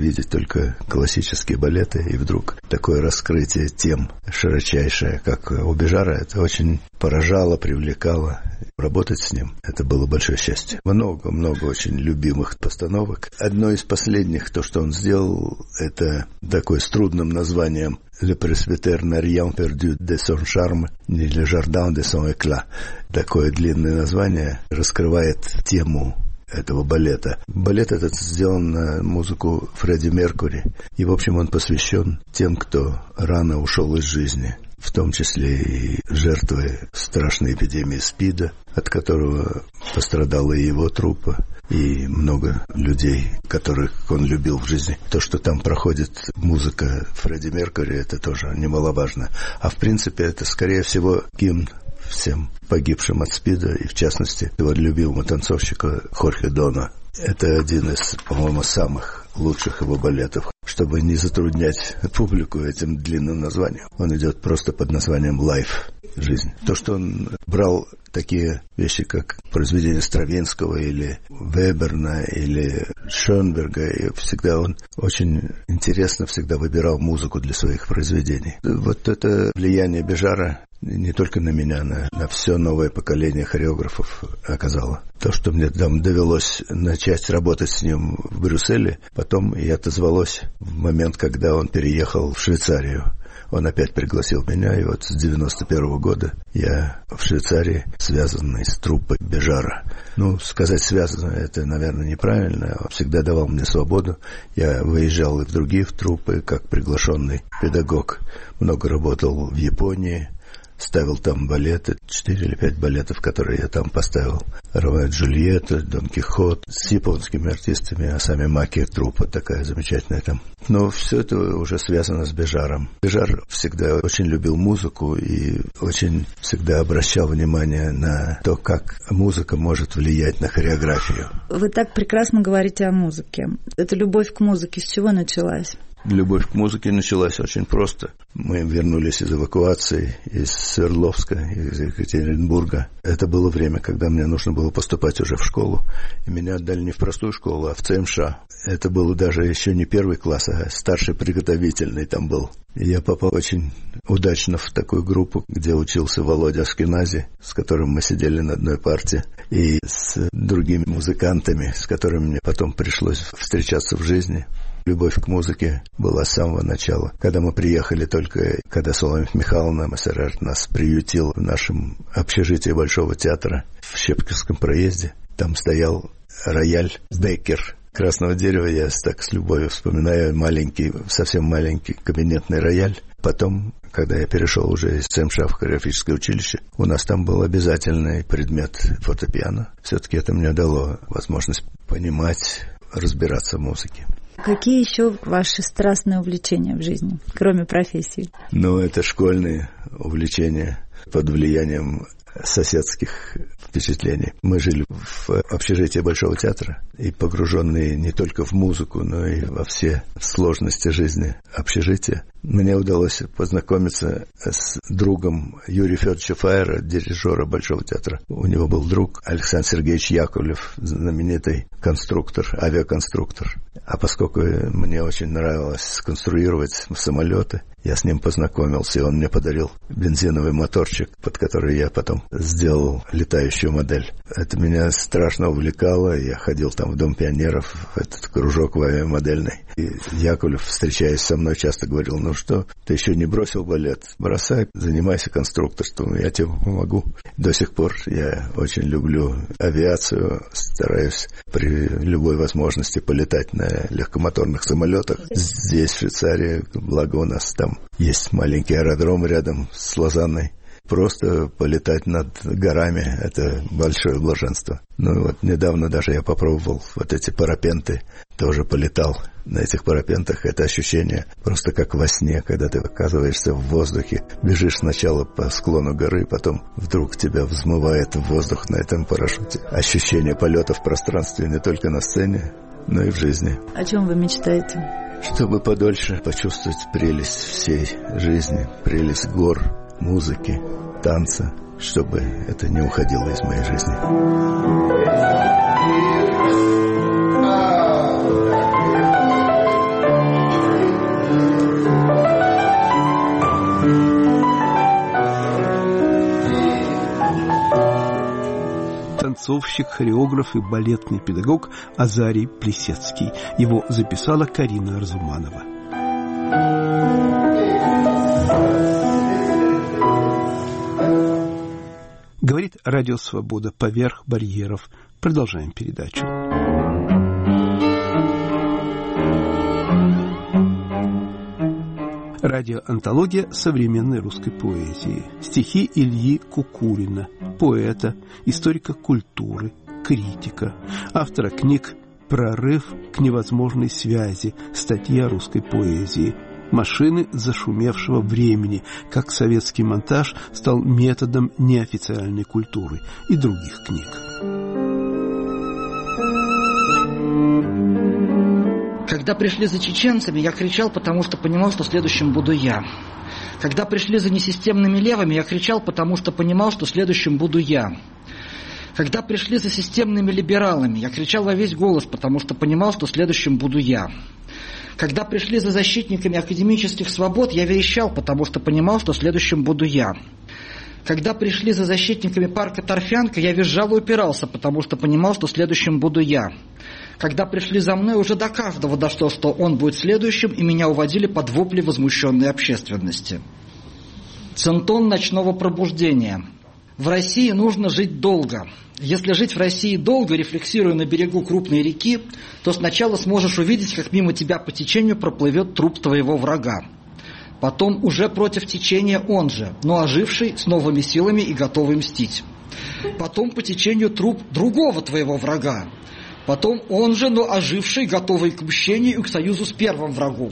видеть только классические балеты, и вдруг такое раскрытие тем широчайшее, как у Бежара, это очень поражало, привлекало. Работать с ним — это было большое счастье. Много очень любимых постановок. Одно из последних, то, что он сделал, это такое с трудным названием «Le presbytère n'a rien perdu de son charme, ni le jardin de son éclat». Такое длинное название раскрывает тему этого балета. Балет этот сделан на музыку Фредди Меркьюри. И, в общем, он посвящен тем, кто рано ушел из жизни, в том числе и жертвы страшной эпидемии СПИДа, от которого пострадала и его труппа, и много людей, которых он любил в жизни. То, что там проходит музыка Фредди Меркьюри, это тоже немаловажно. А в принципе, это, скорее всего, гимн всем погибшим от СПИДа, и в частности его любимого танцовщика Хорхе Дона. Это один из, по-моему, самых лучших его балетов. Чтобы не затруднять публику этим длинным названием, он идет просто под названием «Life» — «Жизнь». То, что он брал такие вещи, как произведения Стравинского или Веберна или Шönberga, и всегда он очень интересно всегда выбирал музыку для своих произведений. Вот это влияние Бежара не только на меня, на все новое поколение хореографов оказало. То, что мне там довелось начать работать с ним в Брюсселе, потом и отозвалось в момент, когда он переехал в Швейцарию. Он опять пригласил меня, и вот с 91 года я в Швейцарии, связанный с труппой Бежара. Сказать связанный, это, наверное, неправильно. Он всегда давал мне свободу. Я выезжал и в другие труппы, как приглашенный педагог. Много работал в Японии. Ставил там балеты, 4 или 5 балетов, которые я там поставил. Ромео и Джульетта, Дон Кихот, с японскими артистами, а сами Маки труппа такая замечательная там. Но все это уже связано с Бежаром. Бежар всегда очень любил музыку и очень всегда обращал внимание на то, как музыка может влиять на хореографию. Вы так прекрасно говорите о музыке. Эта любовь к музыке с чего началась? Любовь к музыке началась очень просто. Мы вернулись из эвакуации из Свердловска, из Екатеринбурга. Это было время, когда мне нужно было поступать уже в школу. И меня отдали не в простую школу, а в ЦМШ. Это был даже еще не первый класс, а старший приготовительный там был. И я попал очень удачно в такую группу, где учился Володя Ашкенази, с которым мы сидели на одной парте, и с другими музыкантами, с которыми мне потом пришлось встречаться в жизни. Любовь к музыке была с самого начала. Когда мы приехали только, когда Соломея Михайловна, МСРР, нас приютил в нашем общежитии Большого театра в Щепкинском проезде, там стоял рояль Беккер красного дерева. Я так с любовью вспоминаю маленький, совсем маленький кабинетный рояль. Потом, когда я перешел уже из ЦМШ в хореографическое училище, у нас там был обязательный предмет фортепиано. Все-таки это мне дало возможность понимать, разбираться в музыке. Какие еще ваши страстные увлечения в жизни, кроме профессии? Это школьные увлечения под влиянием соседских впечатлений. Мы жили в общежитии Большого театра и погруженные не только в музыку, но и во все сложности жизни общежития. Мне удалось познакомиться с другом Юрия Федоровича Фаера, дирижера Большого театра. У него был друг Александр Сергеевич Яковлев, знаменитый конструктор, авиаконструктор. А поскольку мне очень нравилось сконструировать самолеты, я с ним познакомился, и он мне подарил бензиновый моторчик, под который я потом сделал летающую модель. Это меня страшно увлекало. Я ходил там в Дом пионеров, в этот кружок в авиамодельный. И Яковлев, встречаясь со мной, часто говорил: что, ты еще не бросил балет? Бросай, занимайся конструкторством, я тебе помогу. До сих пор я очень люблю авиацию, стараюсь при любой возможности полетать на легкомоторных самолетах. Здесь, в Швейцарии, благо у нас там есть маленький аэродром рядом с Лозанной. Просто полетать над горами — это большое блаженство. Недавно даже я попробовал вот эти парапенты, тоже полетал на этих парапентах. Это ощущение просто как во сне, когда ты оказываешься в воздухе, бежишь сначала по склону горы, потом вдруг тебя взмывает в воздух на этом парашюте. Ощущение полета в пространстве не только на сцене, но и в жизни. О чем вы мечтаете? Чтобы подольше почувствовать прелесть всей жизни, прелесть гор, музыки, танца, чтобы это не уходило из моей жизни. танцовщик, хореограф и балетный педагог Азарий Плисецкий. Его записала Карина Арзуманова. Говорит Радио Свобода поверх барьеров. Продолжаем передачу. Радиоантология современной русской поэзии. Стихи Ильи Кукурина, поэта, историка культуры, критика, автора книг «Прорыв к невозможной связи», статьи о русской поэзии, «Машины зашумевшего времени», как советский монтаж стал методом неофициальной культуры, и других книг. Когда пришли за чеченцами, я кричал, потому что понимал, что следующим буду я. Когда пришли за несистемными левыми, я кричал, потому что понимал, что следующим буду я. Когда пришли за системными либералами, я кричал во весь голос, потому что понимал, что следующим буду я. Когда пришли за защитниками академических свобод, я верещал, потому что понимал, что следующим буду я. Когда пришли за защитниками парка Торфянка, я визжал и упирался, потому что понимал, что следующим буду я. Когда пришли за мной, уже до каждого дошло, что он будет следующим, и меня уводили под вопли возмущенной общественности. Центон ночного пробуждения. В России нужно жить долго. Если жить в России долго, рефлексируя на берегу крупной реки, то сначала сможешь увидеть, как мимо тебя по течению проплывет труп твоего врага. Потом уже против течения он же, но оживший с новыми силами и готовый мстить. Потом по течению труп другого твоего врага. Потом он же, но оживший, готовый к мщению и к союзу с первым врагом.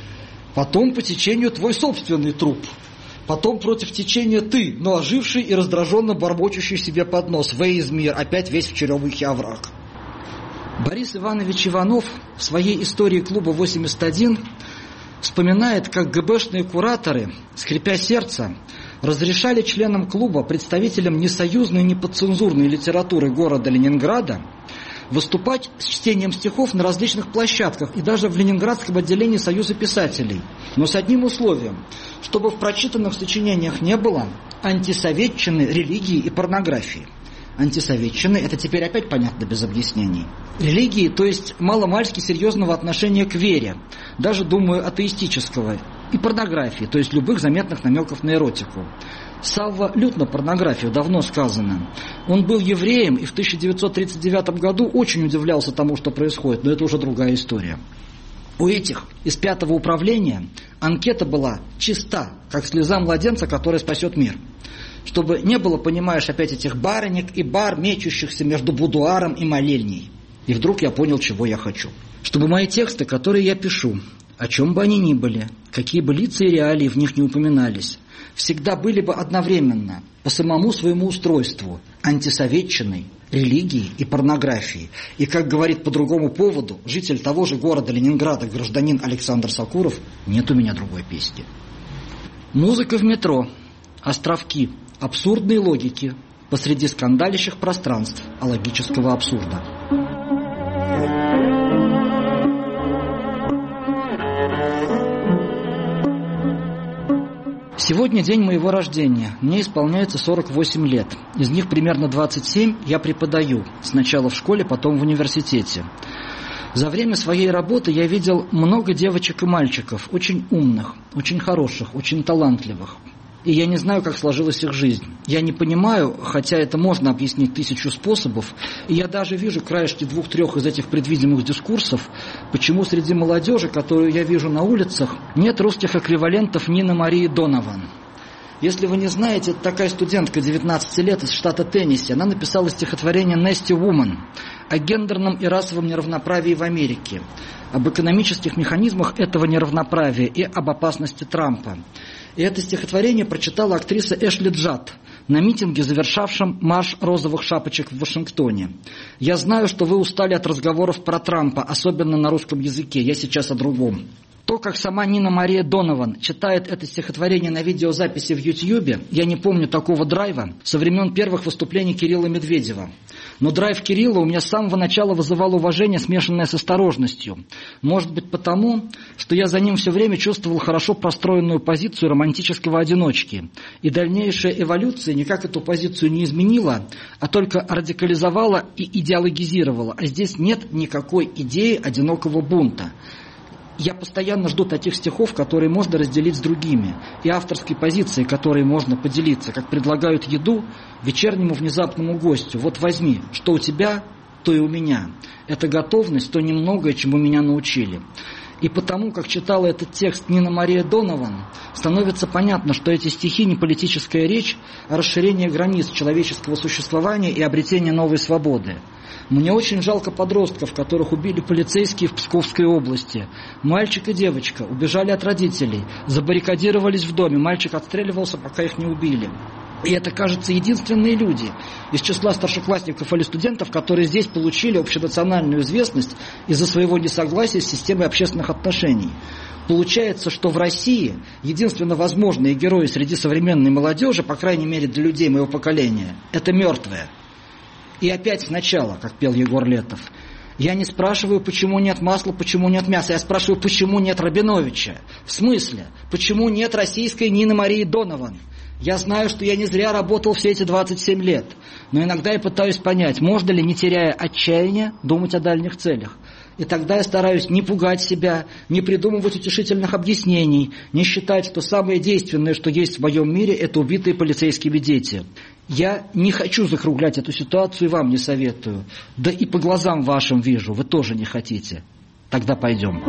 Потом по течению твой собственный труп. Потом против течения ты, но оживший и раздраженно бормочущий себе под нос. Вейз мир, опять весь в черемухе овраг. Борис Иванович Иванов в своей истории клуба 81 вспоминает, как ГБшные кураторы, скрипя сердце, разрешали членам клуба, представителям несоюзной и неподцензурной литературы города Ленинграда, выступать с чтением стихов на различных площадках и даже в Ленинградском отделении Союза писателей. Но с одним условием, чтобы в прочитанных сочинениях не было антисоветчины, религии и порнографии. Антисоветчины, это теперь опять понятно без объяснений. Религии, то есть маломальски серьезного отношения к вере, даже, думаю, атеистического. И порнографии, то есть любых заметных намеков на эротику. Савва лютно порнографию, давно сказано. Он был евреем и в 1939 году очень удивлялся тому, что происходит, но это уже другая история. У этих из 5-го управления анкета была чиста, как слеза младенца, который спасет мир. Чтобы не было, понимаешь, опять этих барынек и бар, мечущихся между будуаром и молельней. И вдруг я понял, чего я хочу. Чтобы мои тексты, которые я пишу, о чем бы они ни были, какие бы лица и реалии в них не упоминались, всегда были бы одновременно, по самому своему устройству, антисоветчиной, религией и порнографией. И, как говорит по другому поводу житель того же города Ленинграда, гражданин Александр Сакуров, нет у меня другой песни. Музыка в метро, островки, абсурдные логики посреди скандалящих пространств алогического абсурда. Сегодня день моего рождения. Мне исполняется 48 лет. Из них примерно 27 я преподаю. Сначала в школе, потом в университете. За время своей работы я видел много девочек и мальчиков, очень умных, очень хороших, очень талантливых. И я не знаю, как сложилась их жизнь. Я не понимаю, хотя это можно объяснить 1000 способов, и я даже вижу краешки 2-3 из этих предвидимых дискурсов, почему среди молодежи, которую я вижу на улицах, нет русских эквивалентов Нины Марии Донован. Если вы не знаете, это такая студентка 19 лет из штата Теннесси. Она написала стихотворение «Nasty Woman» о гендерном и расовом неравноправии в Америке, об экономических механизмах этого неравноправия и об опасности Трампа. И это стихотворение прочитала актриса Эшли Джад на митинге, завершавшем марш розовых шапочек в Вашингтоне. Я знаю, что вы устали от разговоров про Трампа, особенно на русском языке. Я сейчас о другом. То, как сама Нина Мария Донован читает это стихотворение на видеозаписи в Ютьюбе, я не помню такого драйва со времен первых выступлений Кирилла Медведева. Но драйв Кирилла у меня с самого начала вызывал уважение, смешанное с осторожностью. Может быть потому, что я за ним все время чувствовал хорошо простроенную позицию романтического одиночки. И дальнейшая эволюция никак эту позицию не изменила, а только радикализовала и идеологизировала. А здесь нет никакой идеи одинокого бунта. Я постоянно жду таких стихов, которые можно разделить с другими, и авторской позиции, которой можно поделиться, как предлагают еду вечернему внезапному гостю. Вот возьми, что у тебя, то и у меня. Это готовность, то немногое, чему меня научили. И потому, как читала этот текст Нина Мария Донован, становится понятно, что эти стихи не политическая речь, а расширение границ человеческого существования и обретение новой свободы. Мне очень жалко подростков, которых убили полицейские в Псковской области. Мальчик и девочка убежали от родителей, забаррикадировались в доме, мальчик отстреливался, пока их не убили. И это, кажется, единственные люди из числа старшеклассников или студентов, которые здесь получили общенациональную известность из-за своего несогласия с системой общественных отношений. Получается, что в России единственно возможные герои среди современной молодежи, по крайней мере для людей моего поколения, это мертвые. И опять сначала, как пел Егор Летов. Я не спрашиваю, почему нет масла, почему нет мяса. Я спрашиваю, почему нет Рабиновича. В смысле? Почему нет российской Нины Марии Донован? Я знаю, что я не зря работал все эти 27 лет. Но иногда я пытаюсь понять, можно ли, не теряя отчаяния, думать о дальних целях. И тогда я стараюсь не пугать себя, не придумывать утешительных объяснений, не считать, что самое действенное, что есть в моем мире, это убитые полицейскими дети. Я не хочу закруглять эту ситуацию и вам не советую. Да и по глазам вашим вижу, вы тоже не хотите. Тогда пойдем.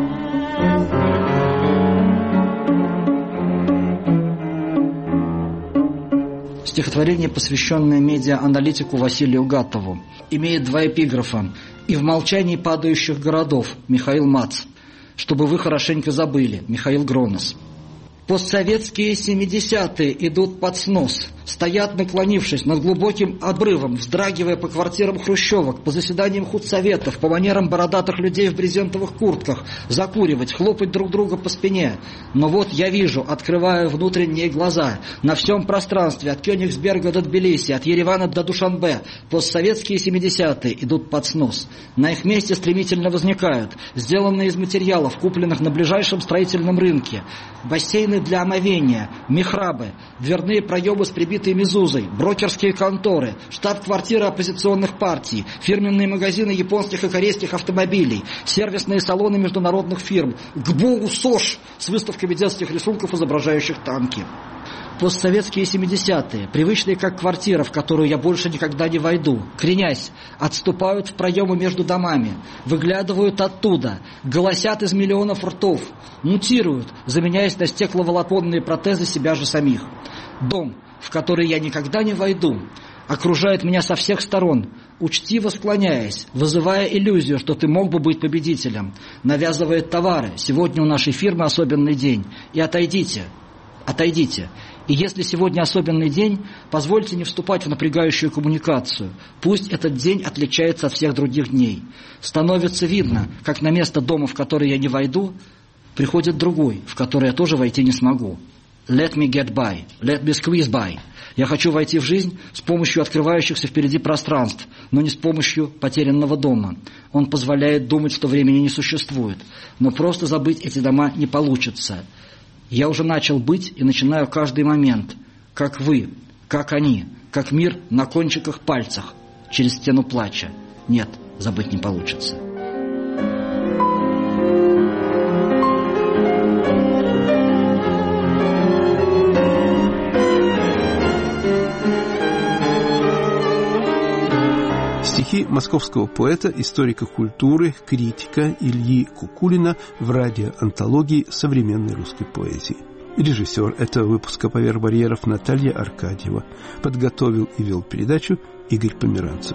Стихотворение, посвященное медиа-аналитику Василию Гатову, имеет два эпиграфа. «И в молчании падающих городов» Михаил Мац. «Чтобы вы хорошенько забыли» Михаил Гронос. Постсоветские 70-е идут под снос, стоят, наклонившись над глубоким обрывом, вздрагивая по квартирам хрущевок, по заседаниям худсоветов, по манерам бородатых людей в брезентовых куртках, закуривать, хлопать друг друга по спине. Но вот я вижу, открывая внутренние глаза, на всем пространстве, от Кёнигсберга до Тбилиси, от Еревана до Душанбе, постсоветские 70-е идут под снос. На их месте стремительно возникают, сделанные из материалов, купленных на ближайшем строительном рынке, бассейны для омовения, михрабы, дверные проемы с прибитой мезузой, брокерские конторы, штаб-квартиры оппозиционных партий, фирменные магазины японских и корейских автомобилей, сервисные салоны международных фирм, ГБУ СОЖ с выставками детских рисунков, изображающих танки. Постсоветские 70-е, привычные как квартира, в которую я больше никогда не войду, кренясь, отступают в проемы между домами, выглядывают оттуда, голосят из миллионов ртов, мутируют, заменяясь на стекловолоконные протезы себя же самих. Дом, в который я никогда не войду, окружает меня со всех сторон, учтиво склоняясь, вызывая иллюзию, что ты мог бы быть победителем, навязывает товары, сегодня у нашей фирмы особенный день, и отойдите. И если сегодня особенный день, позвольте не вступать в напрягающую коммуникацию. Пусть этот день отличается от всех других дней. Становится видно, как на место дома, в который я не войду, приходит другой, в который я тоже войти не смогу. Let me get by, let me squeeze by. Я хочу войти в жизнь с помощью открывающихся впереди пространств, но не с помощью потерянного дома. Он позволяет думать, что времени не существует. Но просто забыть эти дома не получится. Я уже начал быть и начинаю каждый момент, как вы, как они, как мир на кончиках пальцах, через стену плача. Нет, забыть не получится. Стихи московского поэта, историка культуры, критика Ильи Кукулина в радиоантологии современной русской поэзии. Режиссер этого выпуска «Поверх барьеров» Наталья Аркадьева. Подготовил и вел передачу Игорь Померанцев.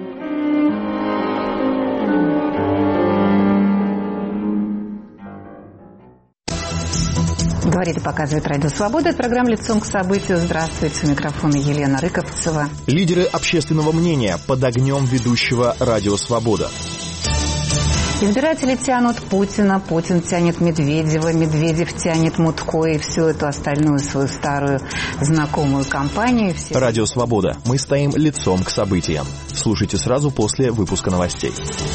Говорит и показывает Радио Свобода. Это программа «Лицом к событию». Здравствуйте. У микрофона Елена Рыковцева. Лидеры общественного мнения под огнем ведущего Радио Свобода. Избиратели тянут Путина, Путин тянет Медведева, Медведев тянет Мутко и всю эту остальную свою старую знакомую компанию. Радио «Свобода». Мы стоим лицом к событиям. Слушайте сразу после выпуска новостей.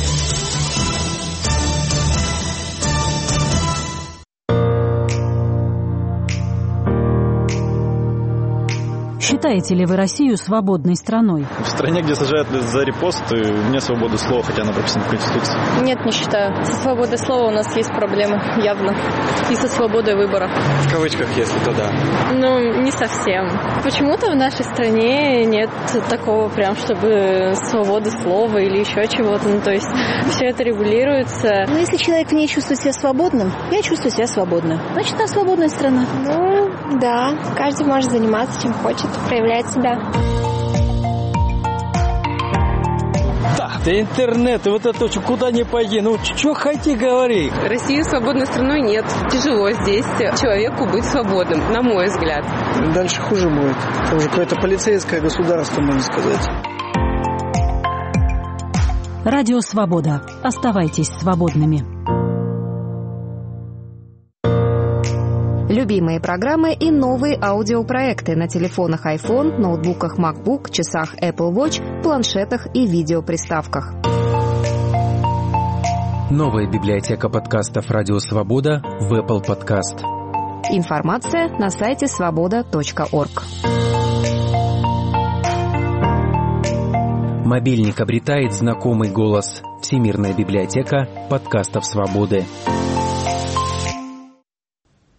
Считаете ли вы Россию свободной страной? В стране, где сажают за репосты, не свобода слова, хотя она прописана в Конституции. Нет, не считаю. Со свободой слова у нас есть проблемы, явно. И со свободой выбора. В кавычках, если то да. Ну, не совсем. Почему-то в нашей стране нет такого прям, чтобы свободы слова или еще чего-то. Ну, то есть все это регулируется. Ну, если человек в ней чувствует себя свободным, я чувствую себя свободно. Значит, она свободная страна. Ну, да. Каждый может заниматься чем хочет, проявлять себя. Да интернет, вот это куда ни пойди, ну что хоти говори. Россию свободной страной нет. Тяжело здесь человеку быть свободным, на мой взгляд. Дальше хуже будет. Это уже какое-то полицейское государство, можно сказать. Радио «Свобода». Оставайтесь свободными. Любимые программы и новые аудиопроекты на телефонах iPhone, ноутбуках MacBook, часах Apple Watch, планшетах и видеоприставках. Новая библиотека подкастов «Радио Свобода» в Apple Podcast. Информация на сайте svoboda.org. Мобильник обретает знакомый голос. Всемирная библиотека подкастов «Свободы».